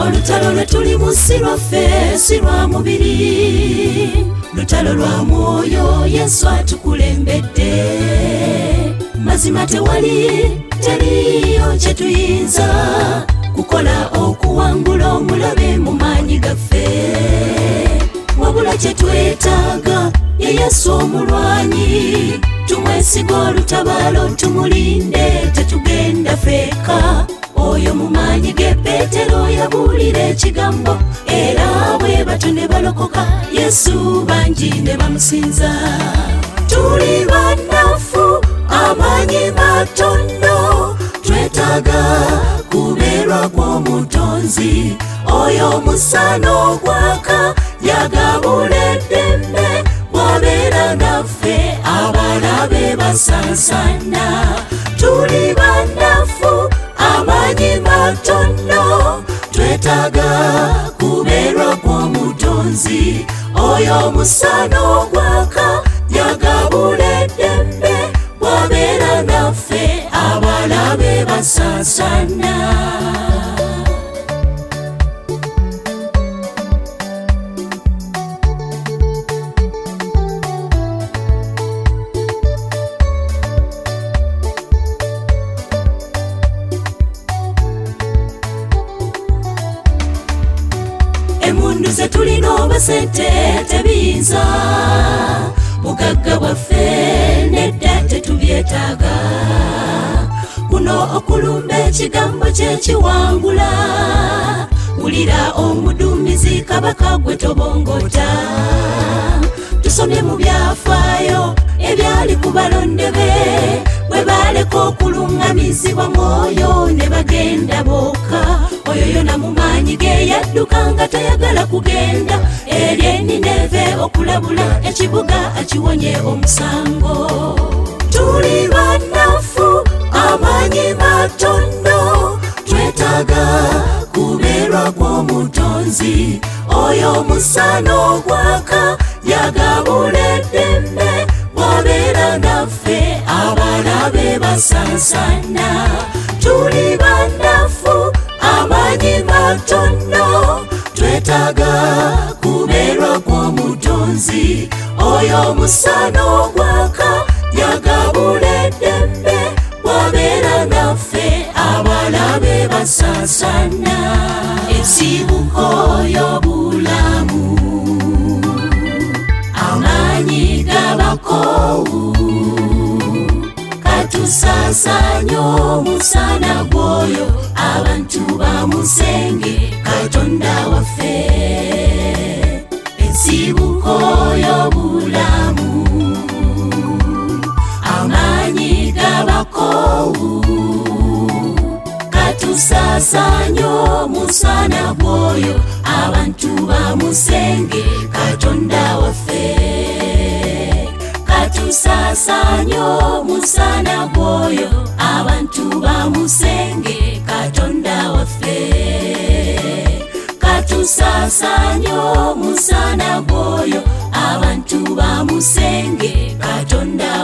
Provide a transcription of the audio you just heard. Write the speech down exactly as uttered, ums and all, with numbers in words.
olutalo lwe tulimu si lwaffe si lwa mubiri, lutalo lwa mwoyo Yesu atukulembedde. Mazima tewali teriyo kye tuyinza kukola okuwangula omulabe mu maanyi gaffe, wabula kye twetaaga ye Yesu omulwanyi. Tumwesiga olutabaalo tumulinde, tetugenda feeka. Oyo mu maanyi ge Peetero yabuulira ekigambo, era bwe batyo ne balokoka, Yesu bangi ne bamusinza. Tuli bannafu amaanyi matono, twetaaga kubeerwa kw'omutonzi. Oyo omusana ogwaka yagabula eddembe, bw'abeera naffe abalabe basansana. Tuli bannafu amaanyi matono, twetaaga kubeerwa kw'omutonzi. Oyo omusana ogwaka yagabula eddembe, bw'abeera naffe abalabe basansana. Emundu ze tulina oba sente tebiyinza, bugagga bwaffe nedda tetubyetaaga. Kuno okulumba ekigambo kyekiwangula, wulira omuduumizi kabaka gwe tobongota. Tusomye mu byafaayo ebyali ku balonde be, bwe baaleka okuluŋŋamizibwa mwoyo ne bagenda bokka. Oyo yona mu maanyi ge yadduka nga tayagala kugenda eri e Nineve okulabula ekibuga akiwonye omusango. Tuli bannafu amaanyi matono, twetaaga kubeerwa kw'omutonzi. Oyo omusana ogwaka yagabula eddembe, bw'abeera naffe abalabe basansana. Tuli bannafu amaanyi matono, twetaaga kubeerwa kw'omutonzi. Oyo omusana ogwaka yagabula eddembe, bw'abeera naffe abalabe basansana. Ensibuko y'obulamu amaanyi g'abakoowu, katusaasanya omusana gwoyo abantu bamusenge Katonda waffe. Ensibuko y'obulamu amaanyi g'abakoowu, katusaasanya omusana gwoyo abantu bamusenge Katonda waffe. Katusaasanya omusana gwoyo abantu bamusenge Katonda waffe. Katusaasanya omusana gwoyo abantu bamusenge Katonda